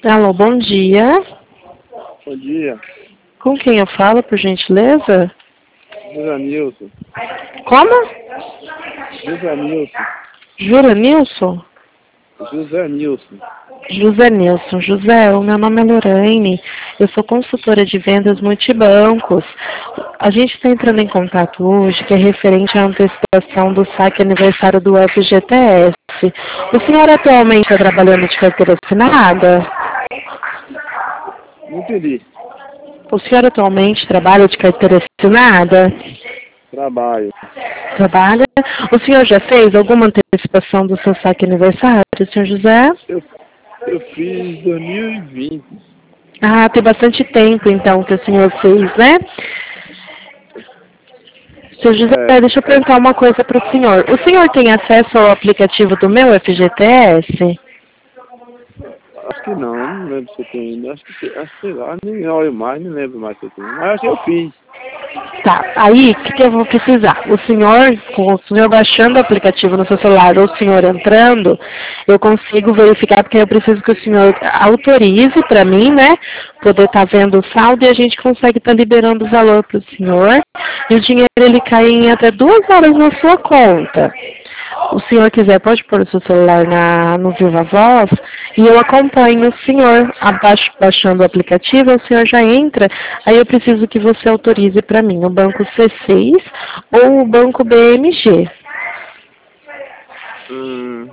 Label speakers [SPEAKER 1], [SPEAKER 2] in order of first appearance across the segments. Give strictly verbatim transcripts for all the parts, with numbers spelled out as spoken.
[SPEAKER 1] Alô, bom dia.
[SPEAKER 2] Bom dia.
[SPEAKER 1] Com quem eu falo, por gentileza?
[SPEAKER 2] José Nilson.
[SPEAKER 1] Como?
[SPEAKER 2] José Nilson.
[SPEAKER 1] Jura Nilson?
[SPEAKER 2] José Nilson.
[SPEAKER 1] José Nilson. José, o meu nome é Lorraine. Eu sou consultora de vendas multibancos. A gente está entrando em contato hoje, que é referente à antecipação do saque aniversário do F G T S. O senhor atualmente está trabalhando de carteira assinada?
[SPEAKER 2] Não entendi.
[SPEAKER 1] O senhor atualmente trabalha de carteira assinada?
[SPEAKER 2] Trabalho.
[SPEAKER 1] Trabalha. O senhor já fez alguma antecipação do seu saque aniversário, senhor José?
[SPEAKER 2] Eu, eu fiz dois mil e vinte.
[SPEAKER 1] Ah, tem bastante tempo então que o senhor fez, né? Senhor José,
[SPEAKER 2] É,
[SPEAKER 1] deixa eu perguntar uma coisa para o senhor. O senhor tem acesso ao aplicativo do meu F G T S?
[SPEAKER 2] acho que não, não lembro se eu tenho ainda. Acho que, acho que sei lá, nem olho mais, nem lembro mais se eu tenho. Mas acho que eu fiz.
[SPEAKER 1] Tá, aí o que, que eu vou precisar? O senhor, com o senhor baixando o aplicativo no seu celular ou o senhor entrando, eu consigo verificar, porque eu preciso que o senhor autorize para mim, né? Poder estar vendo o saldo e a gente consegue estar liberando o valor para o senhor. E o dinheiro ele cai em até duas horas na sua conta. O senhor quiser, pode pôr o seu celular na, no Viva Voz e eu acompanho o senhor abaixo, baixando o aplicativo, o senhor já entra, aí eu preciso que você autorize para mim o banco C seis ou o banco B M G.
[SPEAKER 2] Hum.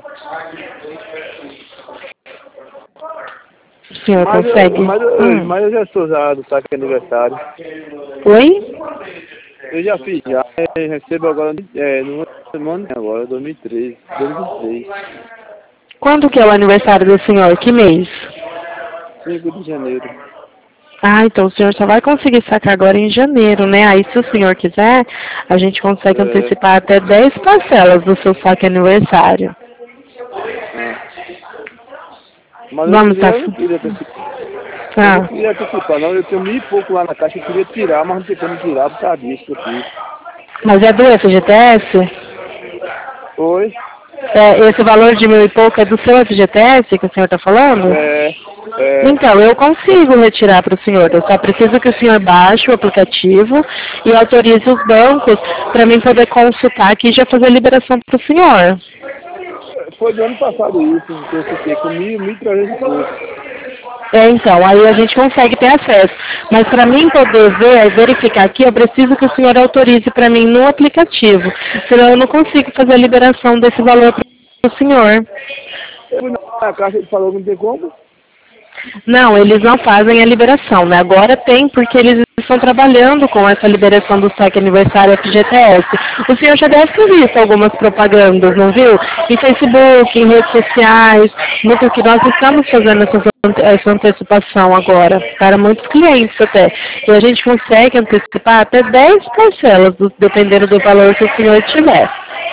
[SPEAKER 1] O senhor
[SPEAKER 2] Mas, eu,
[SPEAKER 1] consegue?
[SPEAKER 2] mas, eu,
[SPEAKER 1] Hum.
[SPEAKER 2] mas eu já sou já do saque aniversário.
[SPEAKER 1] Oi?
[SPEAKER 2] Eu já fiz, já. Eu recebo agora é, numa semana agora, dois mil e treze. dois mil e vinte e três.
[SPEAKER 1] Quando que é o aniversário do senhor? Que mês?
[SPEAKER 2] cinco de janeiro.
[SPEAKER 1] Ah, então o senhor só vai conseguir sacar agora em janeiro, né? Aí se o senhor quiser, a gente consegue
[SPEAKER 2] É.
[SPEAKER 1] antecipar até dez parcelas do seu saque aniversário.
[SPEAKER 2] Ah. Mas eu,
[SPEAKER 1] Vamos, tá?
[SPEAKER 2] eu não queria antecipar. Eu não
[SPEAKER 1] Ah,
[SPEAKER 2] queria antecipar, não. Eu tenho mil e pouco lá na caixa. Eu queria tirar, mas não tem como tirar por causa disso que eu fiz.
[SPEAKER 1] mas é do F G T S?
[SPEAKER 2] Oi?
[SPEAKER 1] É, esse valor de mil e pouco é do seu F G T S que o senhor está falando?
[SPEAKER 2] É. É.
[SPEAKER 1] Então, eu consigo retirar para o senhor. Eu só preciso que o senhor baixe o aplicativo e autorize os bancos para mim poder consultar aqui e já fazer a liberação para o senhor.
[SPEAKER 2] Foi do ano passado isso, que eu fiquei com mil, mil e trezentos e pouco.
[SPEAKER 1] É, então, aí a gente consegue ter acesso. Mas para mim poder ver, verificar aqui, eu preciso que o senhor autorize para mim no aplicativo. Senão eu não consigo fazer a liberação desse valor para o senhor.
[SPEAKER 2] Eu fui na caixa, ele falou que não tem como.
[SPEAKER 1] Não, eles não fazem a liberação, né? Agora tem, porque eles estão trabalhando com essa liberação do saque aniversário F G T S. O senhor já deve ter visto algumas propagandas, não viu? Em Facebook, em redes sociais, no que nós estamos fazendo essa, essa antecipação agora, para muitos clientes até. E a gente consegue antecipar até dez parcelas, do- dependendo do valor que o senhor tiver.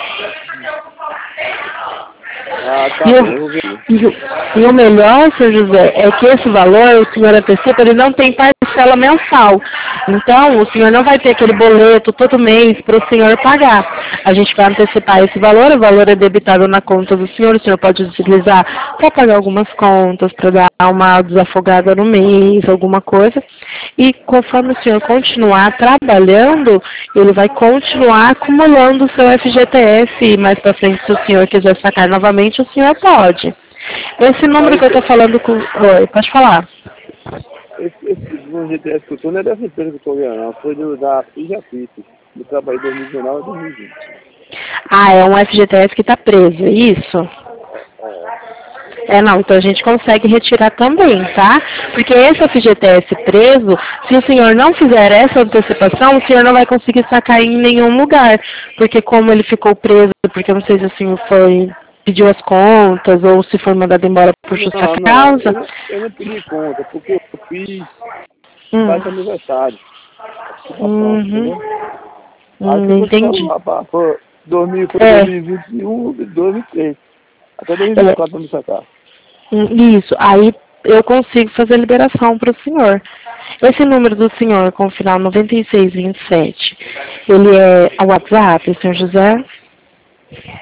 [SPEAKER 2] Ah,
[SPEAKER 1] E
[SPEAKER 2] tá bem,
[SPEAKER 1] o,
[SPEAKER 2] eu vou ver.
[SPEAKER 1] e, o, e o melhor, senhor José, é que esse valor, o senhor antecipa, ele não tem parcela mensal. Então, o senhor não vai ter aquele boleto todo mês para o senhor pagar. A gente vai antecipar esse valor, o valor é debitado na conta do senhor, o senhor pode utilizar para pagar algumas contas, para dar uma desafogada no mês, alguma coisa. E conforme o senhor continuar trabalhando, ele vai continuar acumulando o seu F G T S e mais para frente, se o senhor quiser sacar novamente, o senhor pode. Esse número
[SPEAKER 2] Mas
[SPEAKER 1] que eu estou
[SPEAKER 2] esse,
[SPEAKER 1] falando com... Oi, pode falar.
[SPEAKER 2] esse, esse do G T S que eu tô não é dessa empresa que eu tô ganhando, não. Foi do, da Pijapite. Eu trabalhei de dois mil e dezenove a dois mil e vinte.
[SPEAKER 1] Ah, é um F G T S que está preso, é isso?
[SPEAKER 2] É.
[SPEAKER 1] É, não, então a gente consegue retirar também, tá? Porque esse F G T S preso, se o senhor não fizer essa antecipação, o senhor não vai conseguir sacar em nenhum lugar. Porque como ele ficou preso, porque eu não sei se o senhor foi, pediu as contas ou se foi mandado embora por justa
[SPEAKER 2] Não, não. Eu
[SPEAKER 1] causa.
[SPEAKER 2] não, eu não pedi conta, porque eu fiz
[SPEAKER 1] Hum.
[SPEAKER 2] faz aniversário. Participação,
[SPEAKER 1] Uhum.
[SPEAKER 2] entendeu? Aí
[SPEAKER 1] Hum,
[SPEAKER 2] ficou esse
[SPEAKER 1] entendi.
[SPEAKER 2] celular, pá. Foi dois mil, foi
[SPEAKER 1] É,
[SPEAKER 2] dois mil e vinte e um, dois mil e três. Até dois mil e vinte e
[SPEAKER 1] é,
[SPEAKER 2] quatro pra me sacar.
[SPEAKER 1] hum, isso. Aí eu consigo fazer a liberação para o senhor. Esse número do senhor com o final noventa e seis vinte e sete, ele é a WhatsApp, senhor José?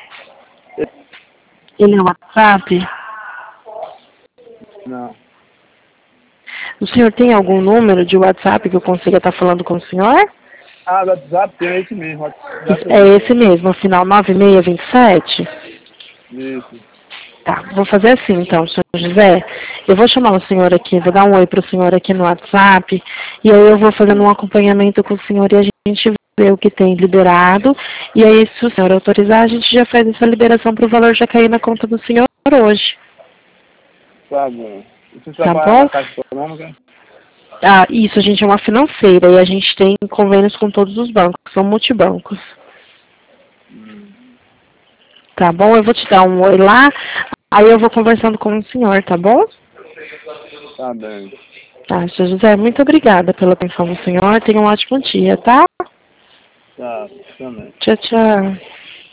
[SPEAKER 1] Ele é o WhatsApp?
[SPEAKER 2] Não.
[SPEAKER 1] O senhor tem algum número de WhatsApp que eu consiga estar falando com o senhor?
[SPEAKER 2] Ah, do WhatsApp tem esse mesmo. WhatsApp
[SPEAKER 1] É esse mesmo, final nove seis dois sete?
[SPEAKER 2] Isso.
[SPEAKER 1] Tá, vou fazer assim então, senhor José. Eu vou chamar o senhor aqui, vou dar um oi para o senhor aqui no WhatsApp, e aí eu vou fazendo um acompanhamento com o senhor e a gente vê o que tem liberado, e aí se o senhor autorizar, a gente já faz essa liberação para o valor já cair na conta do senhor hoje.
[SPEAKER 2] Tá bom. Você
[SPEAKER 1] Tá
[SPEAKER 2] trabalha
[SPEAKER 1] bom?
[SPEAKER 2] na Caixa Econômica?
[SPEAKER 1] Ah, isso, a gente é uma financeira e a gente tem convênios com todos os bancos, são multibancos.
[SPEAKER 2] Hum.
[SPEAKER 1] Tá bom? Eu vou te dar um oi lá, aí eu vou conversando com o senhor, tá bom?
[SPEAKER 2] Tá bem.
[SPEAKER 1] Tá, senhor José, muito obrigada pela atenção do senhor. Tenha um ótimo dia, tá?
[SPEAKER 2] Tá, também.
[SPEAKER 1] Tchau, tchau.